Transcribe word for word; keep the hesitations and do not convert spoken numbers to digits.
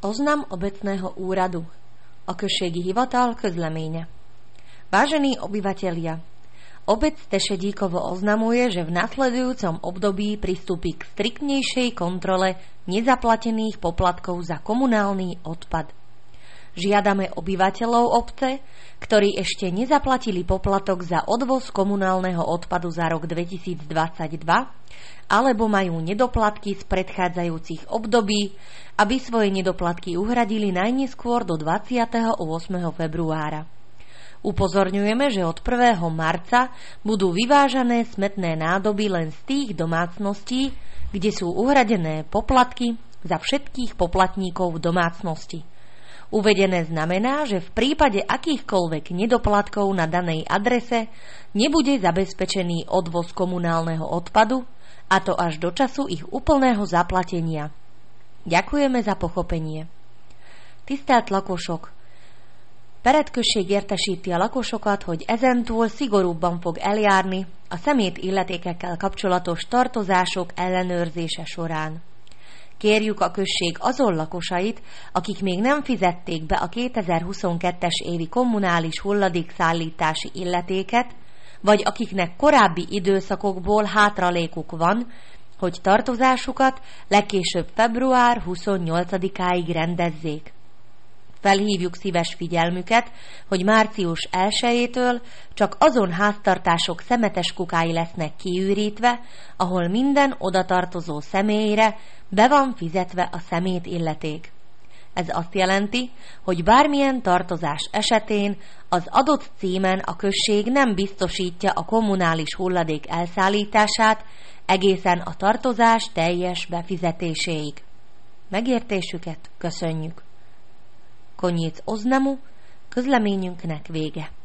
Oznam obecného úradu. A községi hivatal közleménye. Vážení obyvatelia, obec Tešedíkovo oznamuje, že v nasledujúcom období pristúpi k striktnejšej kontrole nezaplatených poplatkov za komunálny odpad. Žiadame obyvateľov obce, ktorí ešte nezaplatili poplatok za odvoz komunálneho odpadu za rok dvetisícdvadsaťdva alebo majú nedoplatky z predchádzajúcich období, aby svoje nedoplatky uhradili najneskôr do dvadsiateho ôsmeho februára. Upozorňujeme, že od prvého marca budú vyvážané smetné nádoby len z tých domácností, kde sú uhradené poplatky za všetkých poplatníkov v domácnosti. Uvedené znamená, že v prípade akýchkoľvek nedoplatkov na danej adrese nebude zabezpečený odvoz komunálneho odpadu, a to až do času ich úplného zaplatenia. Ďakujeme za pochopenie. Tisztelt lakosok! Peredközség értesíti a lakosokat, hogy ezentúl szigorúbban fog eljárni a szemét illetékekkel kapcsolatos tartozások ellenőrzése során. Kérjük a község azon lakosait, akik még nem fizették be a kétezer-huszonkettes évi kommunális hulladékszállítási illetéket, vagy akiknek korábbi időszakokból hátralékuk van, hogy tartozásukat legkésőbb február huszonnyolcadikáig rendezzék. Felhívjuk szíves figyelmüket, hogy március elsejétől csak azon háztartások szemetes kukái lesznek kiürítve, ahol minden odatartozó személyre be van fizetve a szemétilleték. Ez azt jelenti, hogy bármilyen tartozás esetén az adott címen a község nem biztosítja a kommunális hulladék elszállítását egészen a tartozás teljes befizetéséig. Megértésüket köszönjük. Koniec oznamu, közleményünknek vége.